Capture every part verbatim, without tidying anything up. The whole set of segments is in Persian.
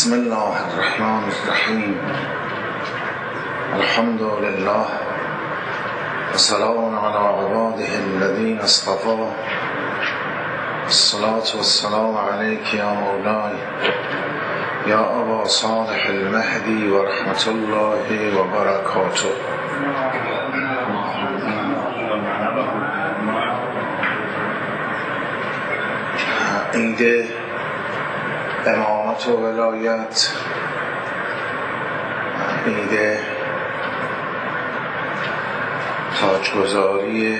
بسم الله الرحمن الرحیم. الحمد لله و سلام علی عباده الذین اصطفى. الصلاة والسلام علیک یا مولای یا ابا صالح المهدی و رحمت الله و برکاته. عید امامت و ولایت، عید تاجگذاری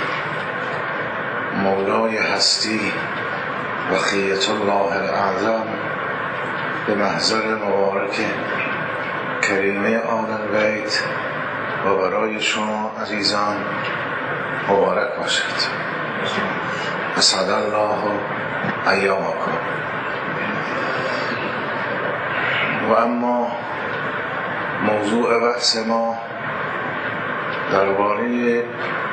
مولای هستی بقیة الله الاعظم به محضر مبارک کریمه آل البیت و برای شما عزیزان مبارک باشد. اسعد الله ایامکم. و اما موضوع بحث ما درباره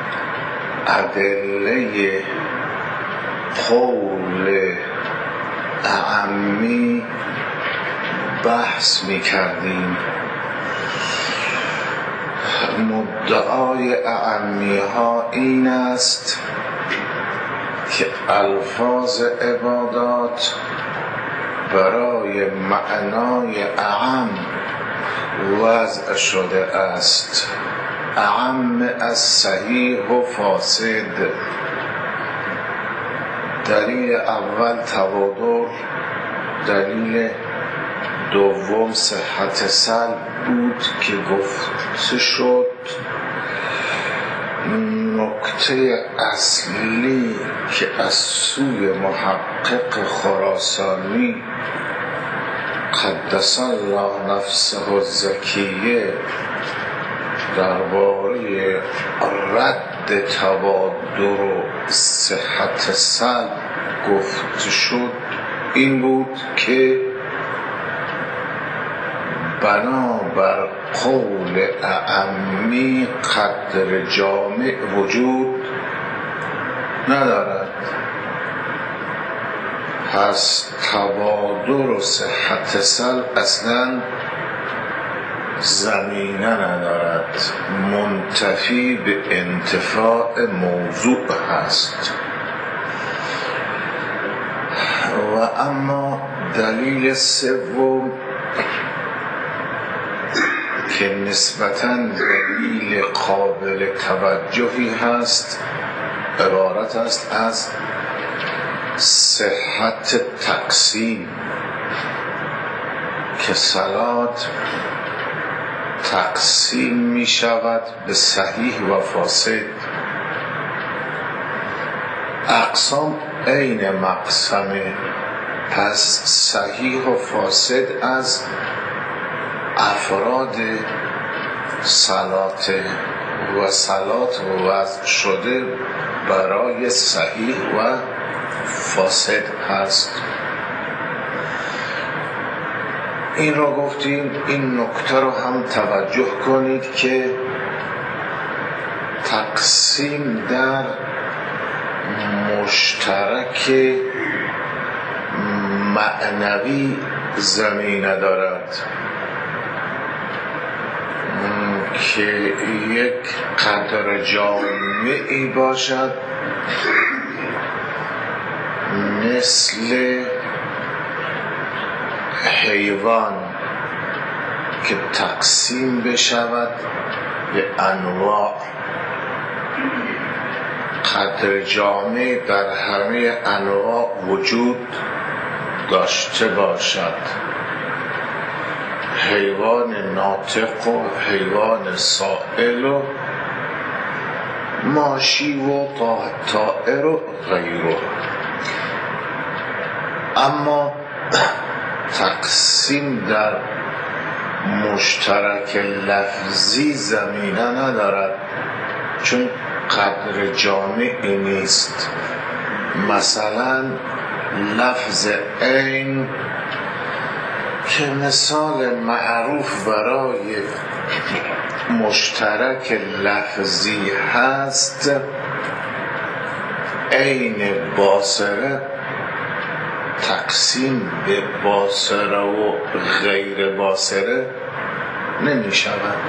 ادله قول اعمی بحث می کردیم. مدعای اعمی ها این است که الفاظ عبادات برای معنای اعم وضع شده است، اعم از صحیح و فاسد. دلیل اول توادر، دلیل دوم صحت سلب بود که گفته شد. نکته اصلی که از سوی محقق خراسانی قدس الله نفسه الزکیه درباره رد توادر و صحت سلب گفته شد این بود که بنابر قول اعمی قدر جامع وجود ندارد، پس توادر و صحت سلب اصلا زمینه ندارد، منتفی به انتفاع موضوع هست. و اما دلیل سوم که نسبتاً دلیل قابل توجهی هست عبارت است از صحت تقسیم، که صلات تقسیم می شود به صحیح و فاسد. اقسام عین مقسمه، پس صحیح و فاسد از افراد صلات و صلات وضع شده برای صحیح و فاسد هست. این را گفتیم. این نکته رو هم توجه کنید که تقسیم در مشترک معنوی زمینه دارد که یک قدر جامعی باشد مثل حیوان که تقسیم بشود به انواع. قدر جامع در همه انواع وجود داشته باشد، حیوان ناطق و حیوان سائل و ماشی و طائر و غیره. اما تقسیم در مشترک لفظی زمینه ندارد، چون قدر جامعی نیست. مثلا لفظ عین که مثال معروف برای مشترک لفظی هست، عین باصره تقسیم به باصره و غیر باصره نمی شود.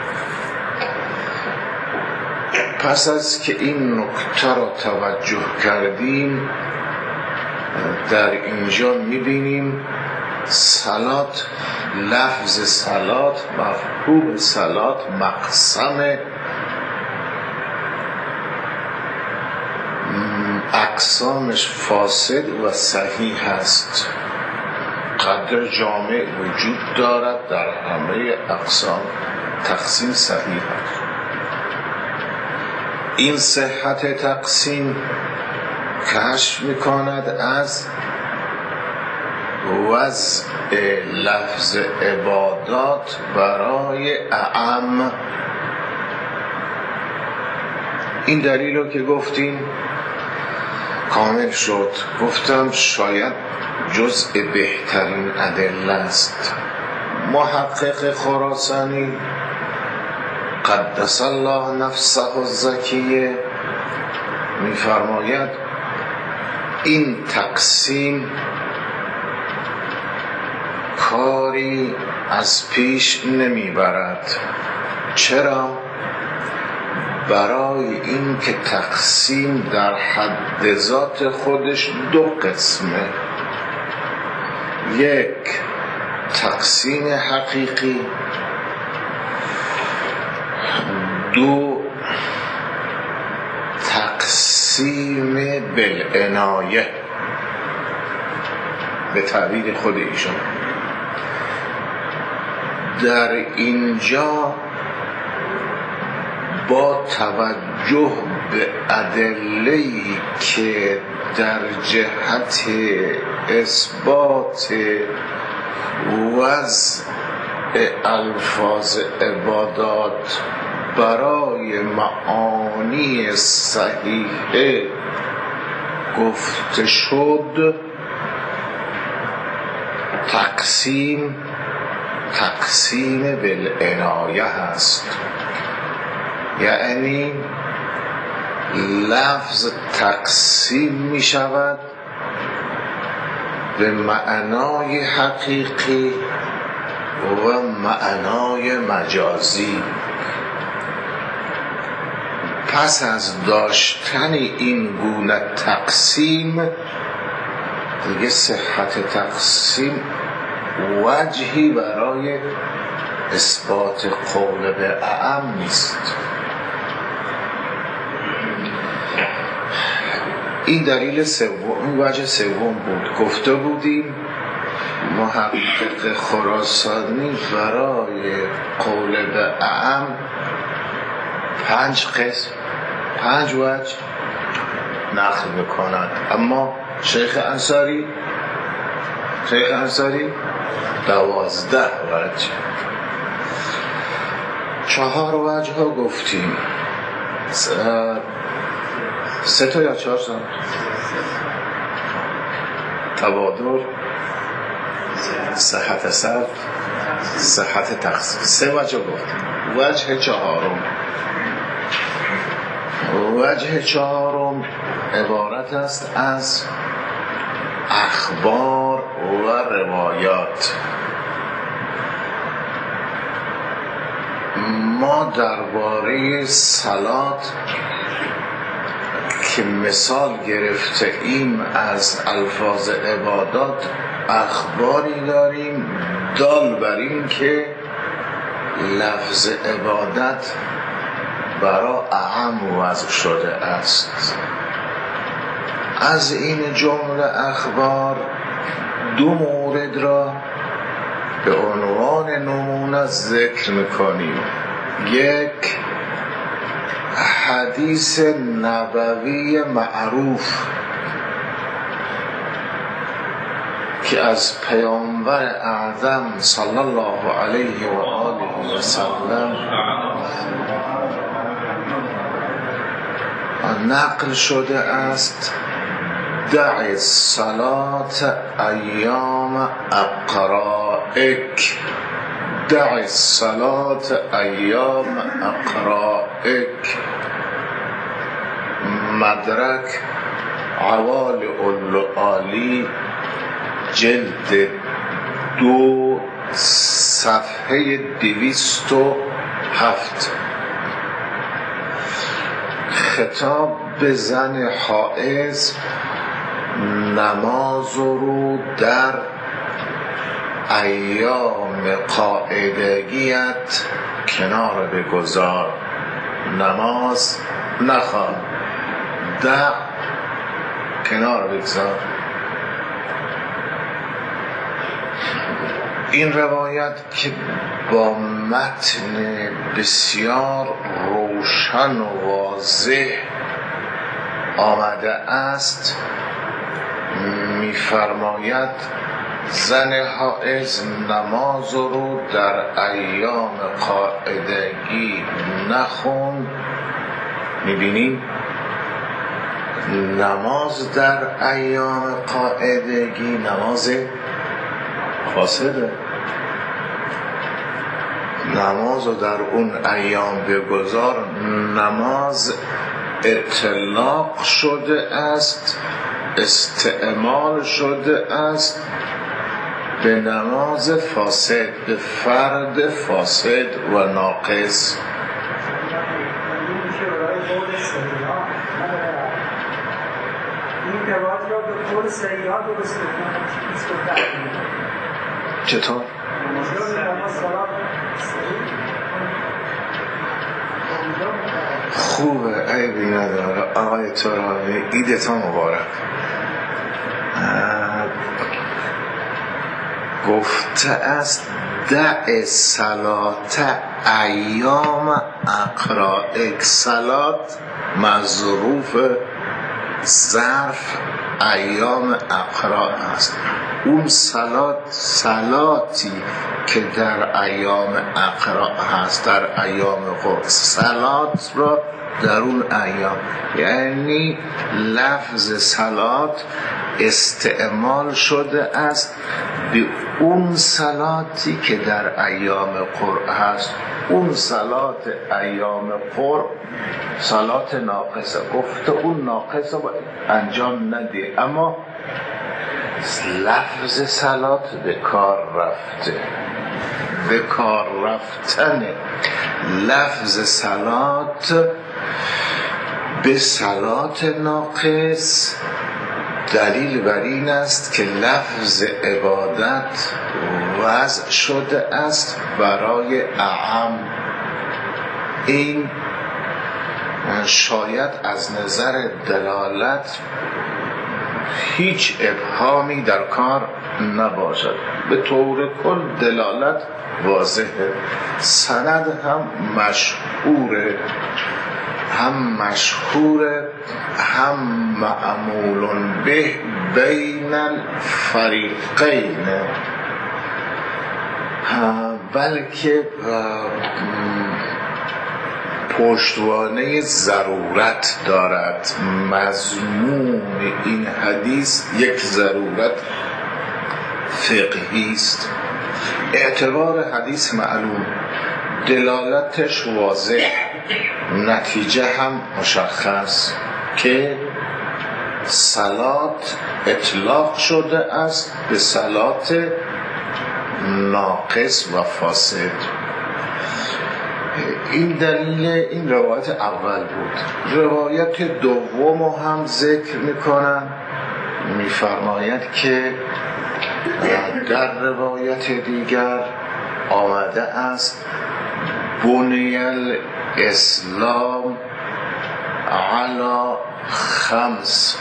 پس از که این نکته را توجه کردیم، در اینجا می بینیم صلات، لفظ صلات، مفهوم صلات مقسم اقسامش فاسد و صحیح است. قدر جامع وجود دارد، در همه اقسام تقسیم صحیح است. این صحت تقسیم کشف می‌کند از وضع لفظ عبادات برای اعم. این دلیل رو که گفتیم کامل شد. گفتم شاید جزء بهترین ادله است. محقق خراسانی قدس الله نفسه الزکیه می‌فرماید این تقسیم کاری از پیش نمیبرد. چرا؟ برای این که تقسیم در حد ذات خودش دو قسمه. یک تقسیم حقیقی، دو تقسیم بالعنایه به تعبیر خود ایشون. در اینجا با توجه به ادله‌ای که در جهت اثبات وضع الفاظ عبادات برای معانی صحیحه گفته شد، تقسیم تقسیم بالعنایه هست. یعنی لفظ تقسیم می شود به معنای حقیقی و معنای مجازی. پس از داشتن این گونه تقسیم دیگه صحت تقسیم وجهی برای اثبات قول به اعم نیست. این دلیل سوم، این وجه سوم بود. گفته بودیم محقق خراسانی برای قول به اعم پنج قسم، پنج وجه نقل میکند. اما شیخ انصاری شیخ انصاری دوازده وجه. چهار وجه ها گفتیم، سه تا یا چهار تا تبادل، صحت صرف، صحت تقسیم. سه وجه گفتیم. وجه چهارم وجه چهارم عبارت است از اخبار و روایات. ما درباره صلات که مثال گرفته ایم از الفاظ عبادات اخباری داریم دال بر این که لفظ عبادت برای اعم وضع شده است. از این جمله اخبار دو مورد را به عنوان نمونه ذکر میکنیم. یک حدیث نبوی معروف که از پیامبر اعظم صلی الله علیه و آله و سلم نقل شده است: دع الصلاة ایام اقرائک، دع الصلاة ایام اقرائک. مدرک عوال العالی جلد دو صفحه دویست و هفت. خطاب به زن حائض: نماز رو در ایام قاعدگیت کنار بگذار، نماز نخوان، دع، کنار بگذار. این روایت که با متن بسیار روشن و واضح آمده است می‌فرماید زن حائض نماز رو در ایام قاعدگی نخون. می‌بینیم نماز در ایام قاعدگی نماز فاسده. نماز رو در اون ایام بگذار، نماز اطلاق شده است، استعمال شده است به نماز فاسد، به فرد فاسد و ناقص. چطور؟ خوبه، عیبی نداره آقای ترابی، عیدتان مبارک. گفته است دع صلات ایام اقرائک. صلات مظروف ظرف ایام اقراء است. اون صلات صلاتی که در ایام اقراء هست، در ایام قرآن، صلات را در اون ایام، یعنی لفظ صلات استعمال شده است به اون صلاتی که در ایام قرآن هست. اون صلات ایام قرآن صلات ناقصه، گفته اون ناقصه باید انجام نده، اما لفظ صلات به کار رفته، به کار رفتن لفظ صلات به صلات ناقص دلیل بر این است که لفظ عبادت وضع شده است برای اعم. این شاید از نظر دلالت هیچ ابهامی در کار نباشد، به طور کل دلالت واضحه. سند هم مشهوره، هم مشهوره هم معمول به بین الفریقین، بلکه پشتوانه ضرورت دارد. مضمون این حدیث یک ضرورت فقهی است. اعتبار حدیث معلوم، دلالتش واضح، نتیجه هم مشخص که صلات اطلاق شده است به صلات ناقص و فاسد. این دلیل این روایت اول بود. روایت دوم هم ذکر میکنن، میفرماید که در روایت دیگر آمده است بنی الاسلام علی خمس،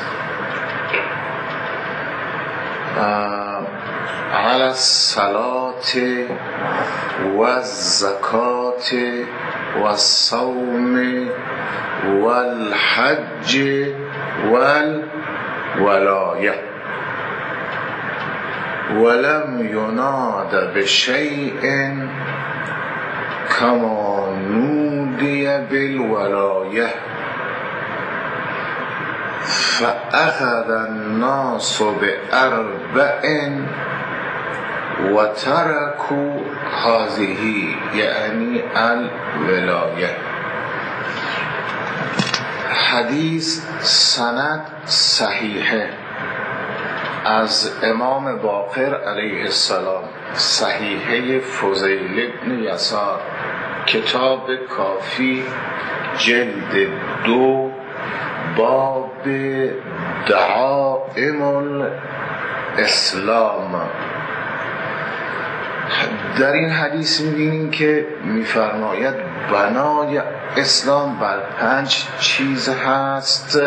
علی الصلاة و الزکات و الصوم و الحج و الولایه، ولم یناد بشیء کما نودی بالولایه، فأخذ الناس بأربع و ترکوا هذه، یعنی الولایه. حدیث سند صحیحه، از امام باقر علیه السلام، صحیحه فضیل ابن یسار، کتاب کافی، جلد دو، باب دعائم الاسلام. در این حدیث می‌بینیم که می‌فرماید بنای اسلام بر پنج چیز هست: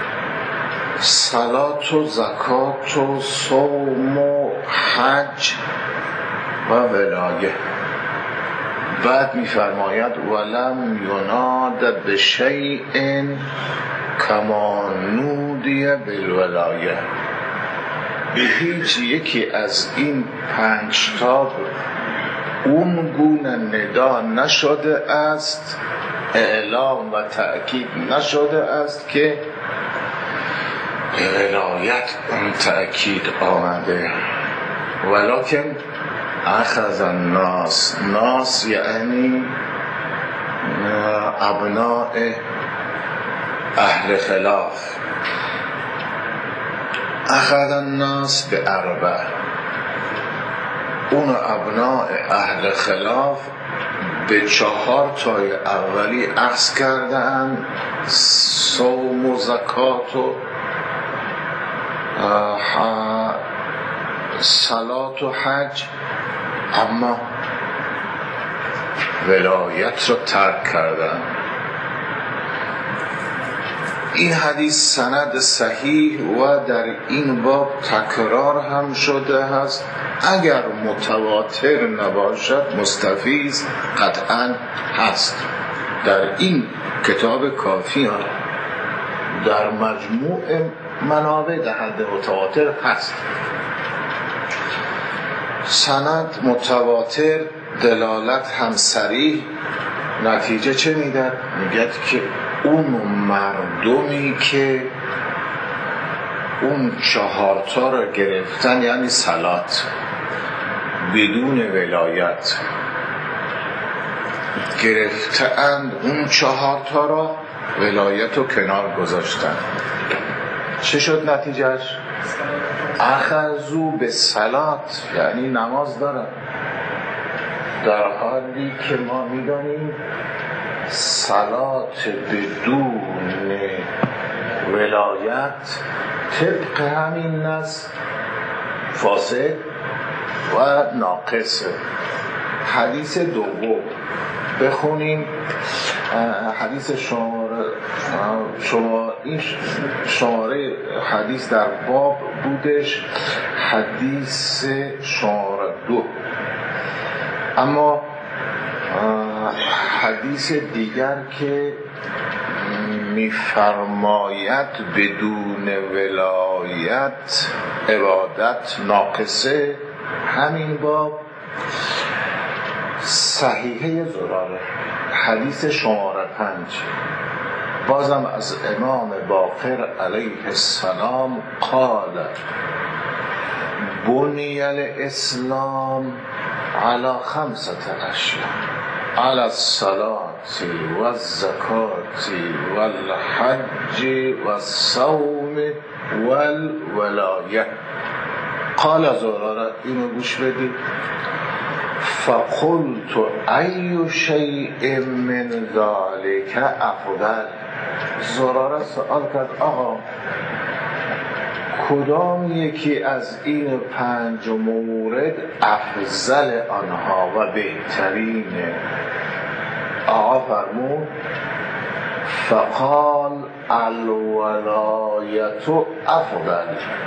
صلات و زکات و صوم و حج و ولایه. بعد می‌فرماید ولم یناد بشیء کما نودی بالولایه. به هیچ یکی از این پنج تا اون گونه ندا نشده است، اعلام و تأکید نشده است که ولایت اون تأکید آمده. ولکن اخذ الناس، ناس یعنی ابناء اهل خلاف، اخذ الناس به اربع، اون ابناء اهل خلاف به چهار تای اولی اخذ کردن: صوم و زکات و صلات و حج، اما ولایت رو ترک کردن. این حدیث سند صحیح و در این باب تکرار هم شده هست. اگر متواتر نباشد مستفیض قطعا هست. در این کتاب کافی ها در مجموع منابع در حد متواتر هست. سند متواتر دلالت هم صریح، نتیجه چه میدن؟ میگه که اون مردمی که اون چهارتا رو گرفتن، یعنی صلات بدون ولایت گرفتند، اون چهارتا رو ولایت رو کنار گذاشتن. چه شد نتیجهش؟ اخذو به صلات، یعنی نماز دارن، در حالی که ما میدانیم صلات بدون ولایت طبق همین نص فاسد و ناقصه. حدیث دوم بخونیم، حدیث شماره شما این شماره حدیث در باب بودش، حدیث شماره دو. اما حدیث دیگر که میفرماید بدون ولایت عبادت ناقصه، همین باب صحیحه زراره، حدیث شماره پنج، بازم از امام باقر علیه السلام قال بنی الاسلام علی خمسة اشیاء: علی الصلاة والزکاة والحج والصوم والولایه. قال زراره، اینو گوش بدید: فقلت ای شیء من ذلك افضل. زراره سوال کرد: آقا کدام یکی از این پنج مورد افضل آنها و بهترینه؟ آقا فرمود: فقال الولایت افضل.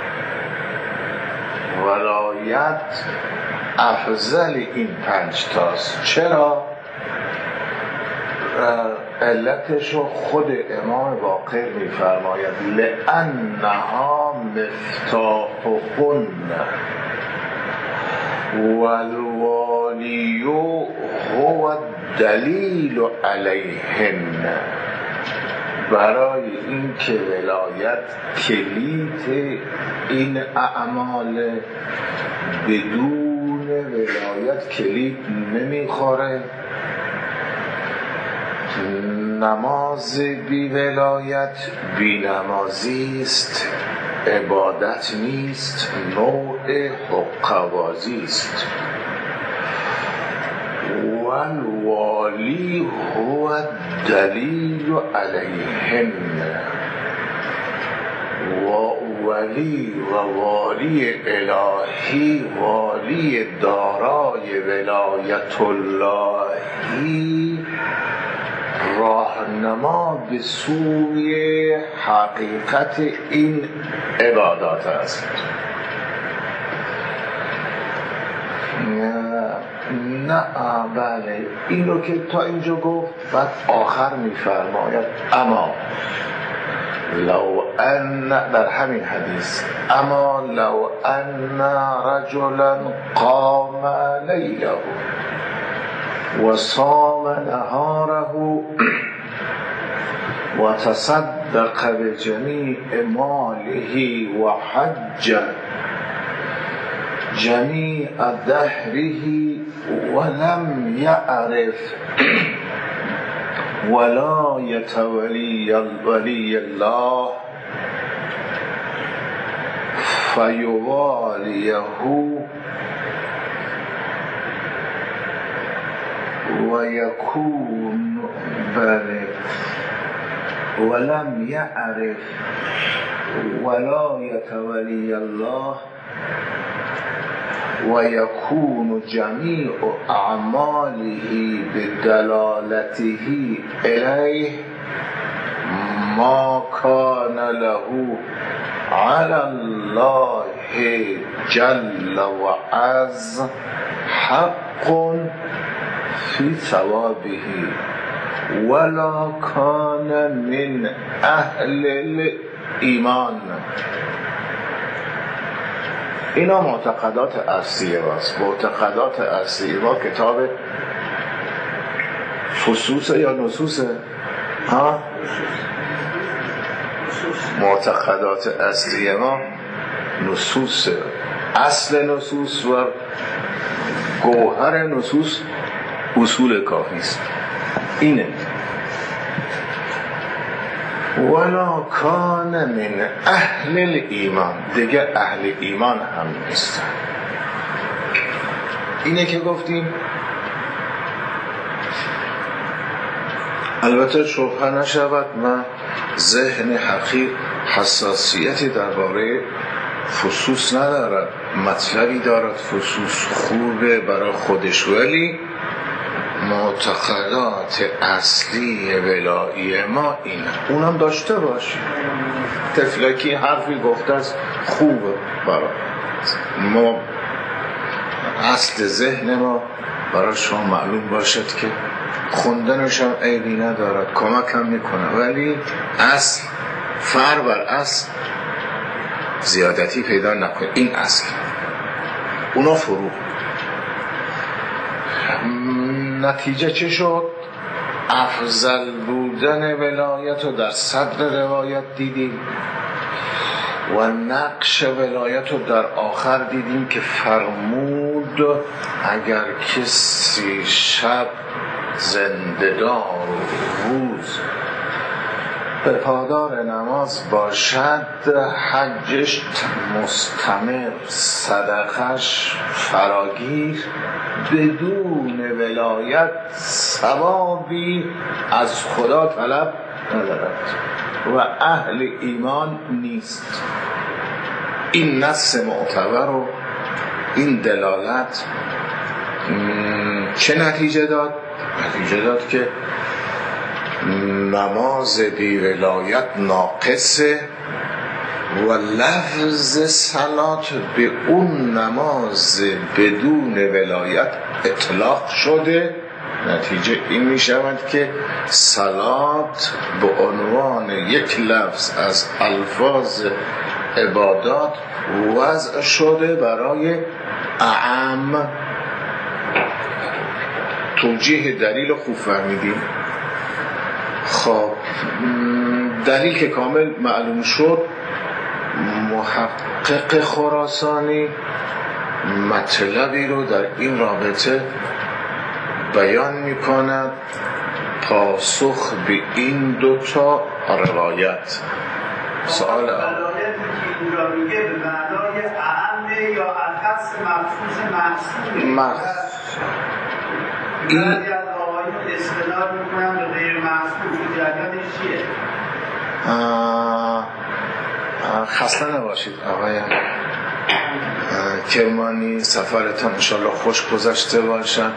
ولایت افضل این پنج تاست. چرا؟ علتشو خود امام باقر میفرماید: لأنها مفتاحهن والوالی هو الدلیل علیهن. برای این که ولایت کلید این اعمال، بدون ولایت کلید نمیخوره. نماز بی ولایت بی نمازی است، عبادت نیست، نوع حقه‌بازی است. والوالی هو الدلیل علیهن، و ولی و والی الهی، والی دارای ولایت اللهی، راهنما به سوی حقیقت این عبادات است. نه بله، اینو که تا اینجا گفت، بعد آخر میفرماید اما لو ان، در همین حدیث، اما لو ان رجلا قام لیله و صام نهاره و تصدق بجمیع ماله و حج جمیع دهره ولم يعرف ولایت ولی ولی الله فیوالیه و یکون بله ولم يعرف ولایت ولی الله و یکون جمیع اعماله بدلالته الیه ما کان له علی الله جل و عز حق فی ثوابه ولا کان من اهل الایمان. اینا معتقدات اصلیه باست. معتقدات اصلیه با کتاب فصوصه یا نصوصه؟ ها؟ معتقدات اصلیه ما نصوصه. اصل نصوص و گوهر نصوص اصول کافی است. اینه ولا کان من اهل الایمان، دیگه اهل ایمان هم نیستن. اینه که گفتیم. البته شبهه نشود، من ذهن حقیر حساسیتی درباره فصوص ندارد، مطلبی دارد فصوص خوبه برای خودش، ولی معتقدات اصلی ولایی ما اینه. اونم داشته باش. تفلکی حرفی گفته است خوبه برای ما، اصل ذهن ما برای شما معلوم باشد که خوندنش هم عیبی ندارد، کمک هم میکنه، ولی اصل فر بر اصل زیادتی پیدا نکنه. این اصل، اونا فرو. نتیجه چه شد؟ افضل بودن ولایت رو در صدر روایت دیدیم و نقش ولایت رو در آخر دیدیم که فرمود اگر کسی شب زنده‌دار و روز به پادار نماز باشد، حجش مستمر، صدقش فراگیر، بدون ولایت ثوابی از خدا طلب ندارد و اهل ایمان نیست. این نص معتبر و این دلالت چه نتیجه داد؟ نتیجه داد که نماز بی ولایت ناقصه و لفظ صلات به اون نماز بدون ولایت اطلاق شده. نتیجه این می شود که صلات به عنوان یک لفظ از الفاظ عبادات وضع شده برای اعم. توجیه دلیل خوب فهمیدیم. خب دلیل که کامل معلوم شد، محقق خراسانی مطلبی رو در این رابطه بیان می کند پاسخ به این دوتا روایت. سوال که اینجا میگه به معنای اعم یا اخص مخصوص محصول مخصوص این بعضی از آقایون استدلال میکنن به غیر محصول که جریانش چیه؟ خسته نباشید آقای کرمانی، سفرتان انشالله خوش گذشته باشد.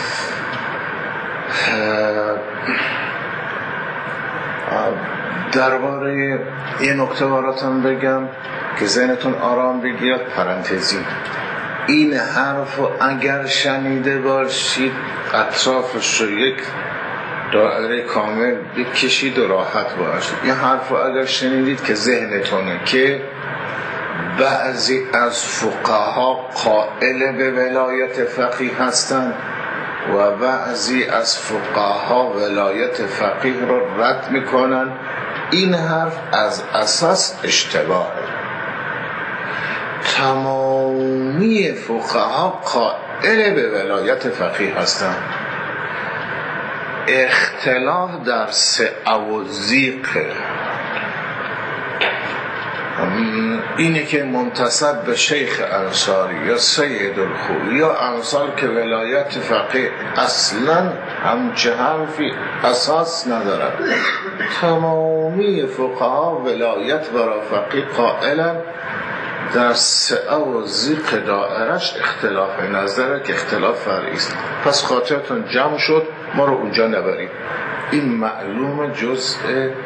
درباره یه نکته براتون بگم که ذهنتون آرام بگیرد. پرانتزی این حرف اگر شنیده باشید اطرافش رو یک دایره کامل بکشید و راحت باشید. این حرف اگر شنیدید که ذهنتونه که بعضی از فقها قائل به ولایت فقیه هستند و بعضی از فقها ولایت فقیه رو رد میکنن، این حرف از اساس اشتباهه. تمامی فقها قائل به ولایت فقیه هستند. اختلاف در سعه و ضیقه اینه که منتسب به شیخ انصاری یا سید الخوئی یا امثال که ولایت فقیه اصلا همچه حرفی اساس ندارد. تمامی فقها ولایت برای فقیه قائلن، در سعه و ضیق دائرش اختلاف نظره که اختلاف فرعی است. پس خاطرتون جمع شد، ما رو اونجا نبرید. این معلوم جزء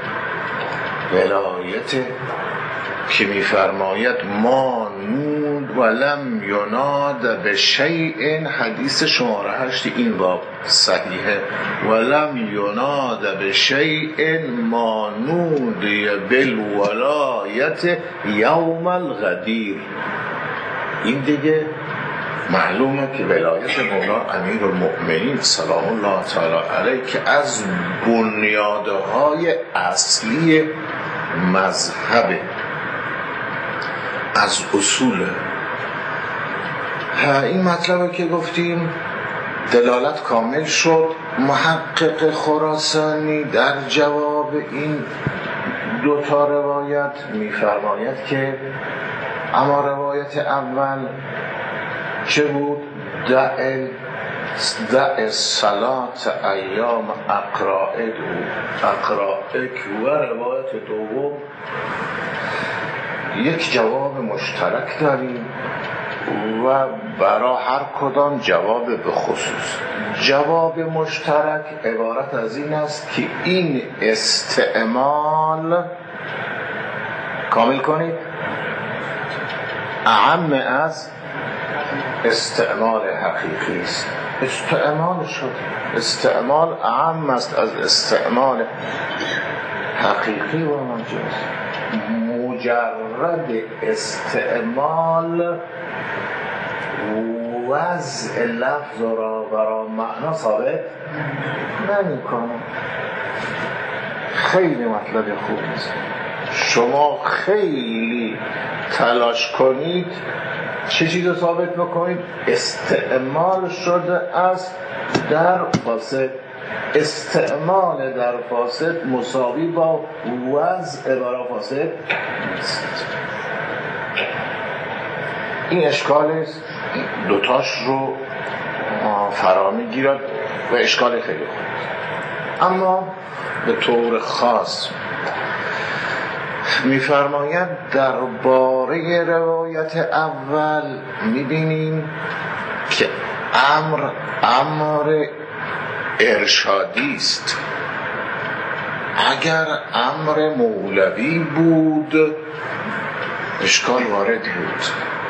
ولایت که میفرماید ما نود ولم یناد به شیء، حدیث شماره هشت این باب صحیحه. ولم یناد به شیء ما نودی بالولایت یوم الغدیر. این دیگه معلومه که ولایت مولا امیرالمؤمنین سلام الله تعالی علیه که از بنیادهای اصلی مذهب، از اصول. این مطلبه که گفتیم دلالت کامل شد. محقق خراسانی در جواب این دو تا روایت میفرماید که اما روایت اول چه بود؟ دع دع صلات ایام اقرائک اقرائک و روایت دوم یک جواب مشترک داریم و برای هر کدام جواب به خصوص. جواب مشترک عبارت از این است که این استعمال کامل کنید اعم از استعمال حقیقی است. استعمال شد، استعمال اعم است از استعمال حقیقی و مجاز. مجرد استعمال وضع لفظ را برای معنا ثابت نمی کنه. خیلی مطلب خوب است. شما خیلی تلاش کنید چه چیز رو ثابت بکنید؟ استعمال شده است در فاسد. استعمال در فاسد مساوی با وضع برای فاسد نیست. این اشکال است، دوتاش رو فرا میگیرد و اشکال خیلی خوب. اما به طور خاص میفرماید درباره روایت اول میبینیم که امر امر ارشادی است. اگر امر مولوی بود اشکال وارد بود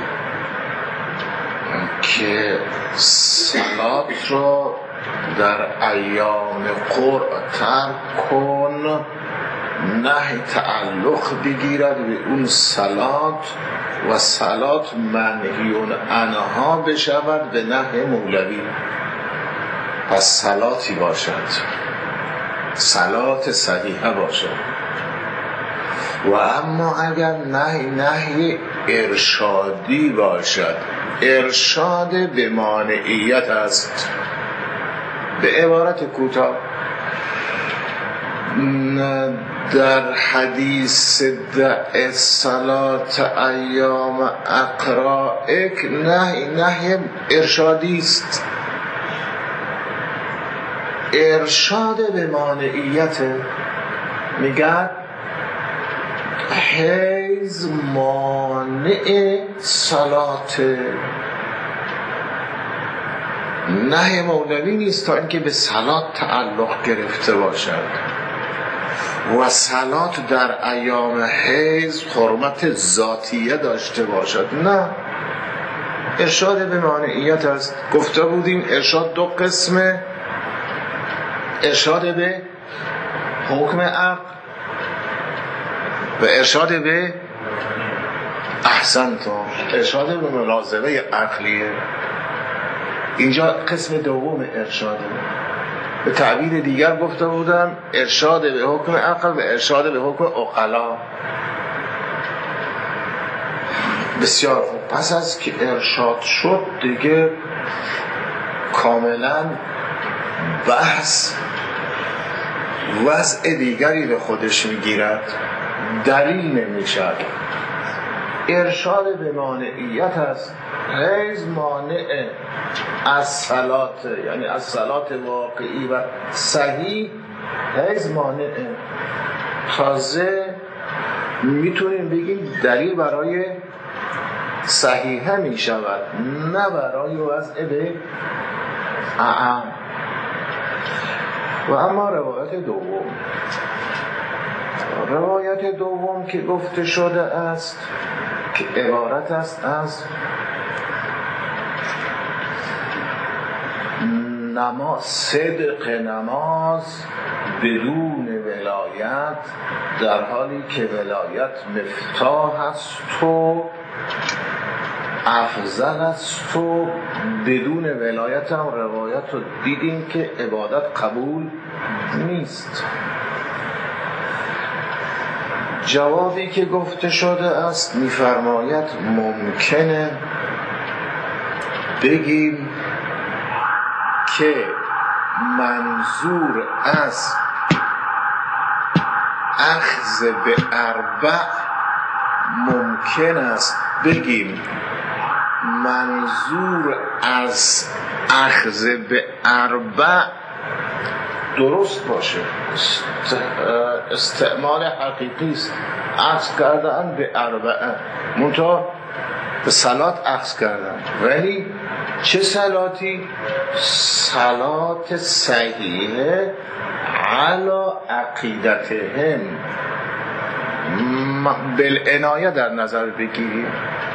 که صلات را در ایام قرء ترک کن، نهی تعلق بگیرد به اون صلات و صلات منهیون عنها بشود به نهی مولوی. پس صلاتی باشد، صلات صحیحه باشد. و اما اگر نهی نهی ارشادی باشد، ارشاد به مانعیت است. به عبارت کوتاه در حدیث دع صلات ایام اقرائک نهی نهی ارشادی است، ارشاد به مانعیت. میگن حیض مانع صلات. نهی مولوی نیست تا اینکه به صلات تعلق گرفته باشد و صلات در ایام حیض حرمت ذاتیه داشته باشد. نه، ارشاد به مانعیت است. گفته بودیم ارشاد دو قسمه، ارشاد به حکم عقل و ارشاد به احسنتم ارشاد به ملاحظه عقلیه. اینجا قسم دوم ارشاده. به تعبیر دیگر گفته بودم ارشاد به حکم عقل و ارشاد به حکم عقلا. بسیار خوب. پس از که ارشاد شد دیگه کاملا بحث وضع دیگری به خودش میگیرد، دلیل نمیشد. ارشاد به مانعیت است. حیض مانع از صلات، یعنی از صلات واقعی و صحیح حیض مانعه. تازه میتونیم بگیم دلیل برای صحیحه میشود، نه برای وضع به اعم. و اما روایت دوم، روایت دوم که گفته شده است که عبارت است از نماز، صدق نماز بدون ولایت، در حالی که ولایت مفتاح است و افضل است و بدون ولایت هم روایت رو دیدیم که عبادت قبول نیست. جوابی که گفته شده است می‌فرماید ممکنه بگیم که منظور از اخذ به اربع ممکن است بگیم منظور از اخذ به اربع درست باشه، استعمال حقیقی است. اخذ کردن به اربعه، منتها به صلات اخذ کردن، ولی چه صلاتی؟ صلات صحیحه علی عقیدتهم، بالعنایه در نظر بگیریم.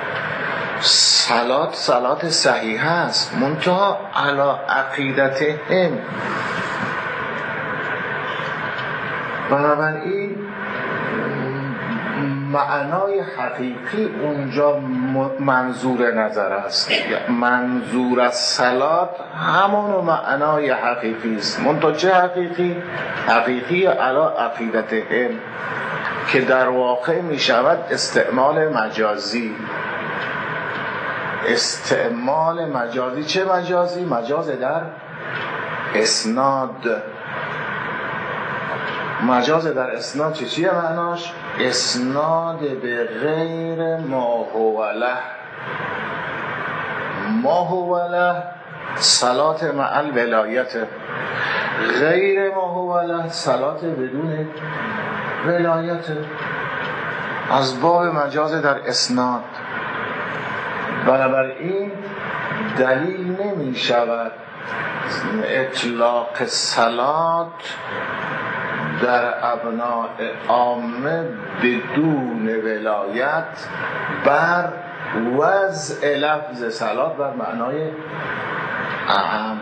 صلات صلات صحیحه است، منتها علی عقیدتهم. بنابراین معنای حقیقی اونجا منظور نظر است. منظور از صلات همون معنای حقیقی است، منتها چه حقیقی؟ حقیقی علی عقیدتهم، که در واقع می شود استعمال مجازی. استعمال مجازی. چه مجازی؟ مجاز در اسناد. مجاز در اسناد چه چیه معناش؟ اسناد به غیر ما هو له. ما هو له صلات مع الولایت، غیر ما هو له صلات بدون ولایت، از باب مجاز در اسناد. بنابراین دلیل نمی شود اطلاق صلات در ابناء عامه بدون ولایت بر وضع لفظ صلات بر معنای اعم.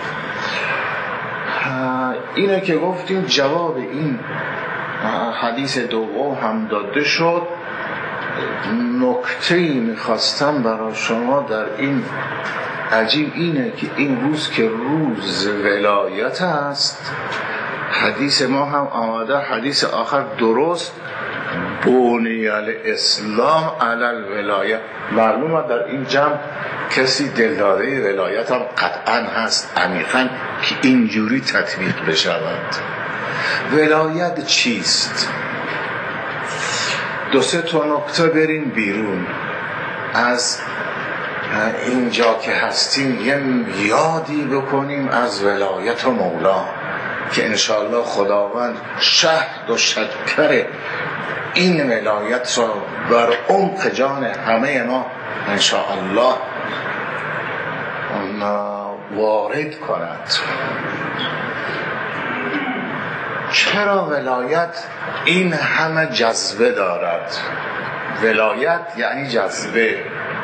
اینه که گفتیم جواب این حدیث دوم هم داده شد. نکته‌ای میخواستم برای شما در این عجیب اینه که این روز که روز ولایت است، حدیث ما هم آمده، حدیث آخر درست بنی الاسلام علی الولایه. معلومه در این جمع کسی دلداده ولایت هم قطعا هست عمیقا که اینجوری تطبیق بشود. ولایت چیست؟ دو سه تا نکته بریم بیرون از اینجا که هستیم، یه یادی بکنیم از ولایت و مولا که انشاءالله خداوند شهد و شکر این ولایت را بر عمق جان همه ما انشاءالله وارد کند. چرا ولایت این همه جذبه دارد؟ ولایت یعنی جذبه.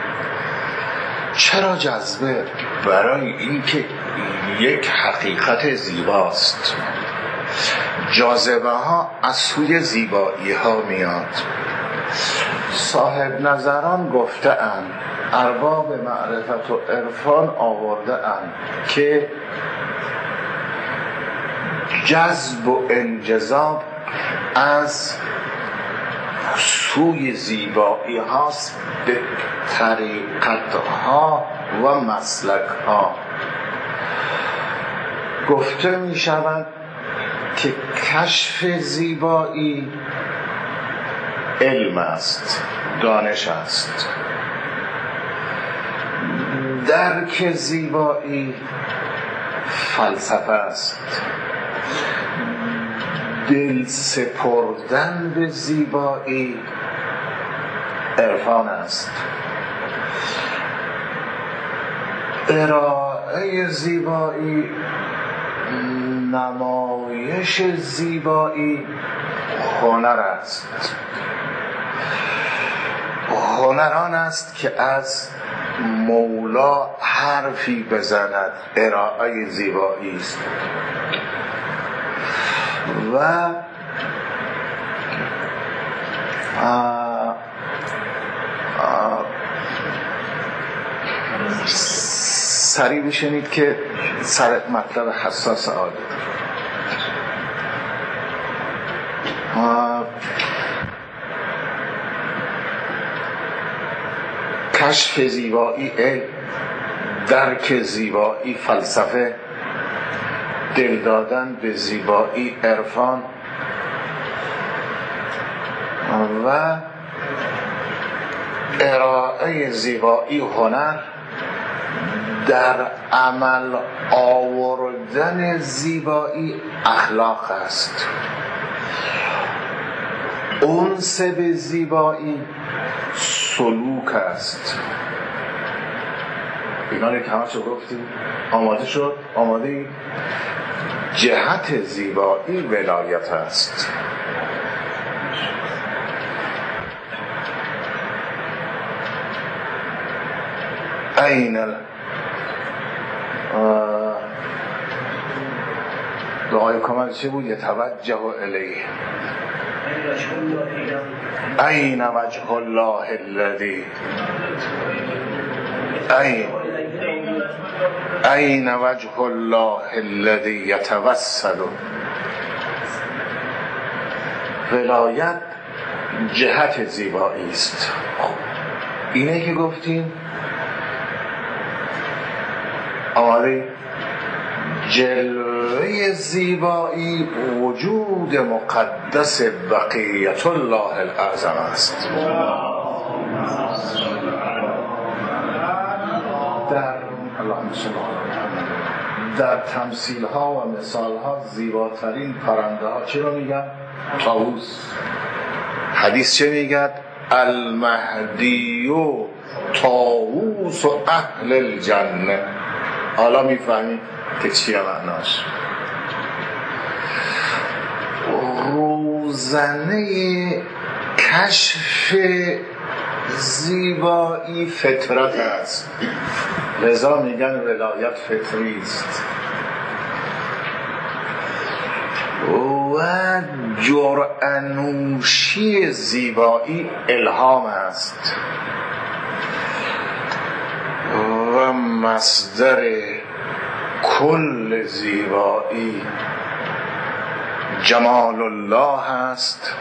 چرا جذبه؟ برای اینکه یک حقیقت زیباست. جاذبه ها از سوی زیبایی ها میاد. صاحب نظران گفته اند، ارباب معرفت و عرفان آورده اند که جذب و انجذاب از سوی زیبایی هاست به طریقت ها و مسلک ها. گفته می شود که کشف زیبایی علم است، دانش است. درک زیبایی فلسفه است. دل سپردن به زیبایی عرفان است. ارائه زیبایی، نمایش زیبایی هنر است. هنر آن است که از مولا حرفی بزند، ارائه زیبایی است. و آه آه سریع بشنید که سر مطلب حساس عاده. کشف زیبایی علم، درک زیبایی فلسفه، دل دادن به زیبایی عرفان و ارائه زیبایی هنر، در عمل آوردن زیبایی اخلاق است. انس به زیبایی سلوک است. اینا که همه شو گفتیم آماده شد؟ آماده ای؟ جهت زیبایی ولایت است. این ال... دعای کامل چه بود؟ یتوجه الیه. این وجه الله الذی این این وجه الله الذی یتوسل. ولایت جهت زیبایی است. اینه که گفتیم آره جلوه زیبایی وجود مقدس بقیت الله الاعظم است. در اللهم صل در تمثیل ها و مثال ها زیباترین پرنده ها چی رو میگن؟ طاووس. حدیث چه میگن؟ المهدی و طاووس و اهل الجنه. حالا میفهمید که چیه معناش. روزنه کشف زیبایی فطرت است، لذا میگن ولایت فطری است. و جرعه‌نوشی زیبایی الهام است و مصدر کل زیبایی جمال الله است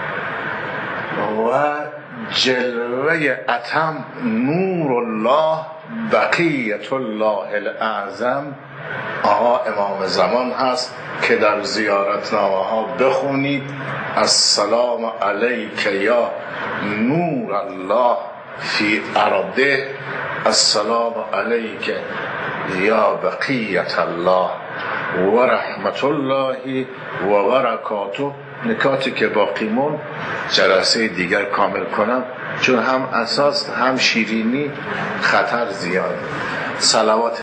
و جلوه اتم نور الله بقیت الله الاعظم آقا امام زمان هست که در زیارتنامه ها بخونید السلام علیک یا نور الله فی ارضه، السلام علیک یا بقیت الله و رحمت الله و برکاته. نکاتی که باقی مون جلسه دیگر کامل کنم، چون هم اساس هم شیرینی خطر زیاد. صلوات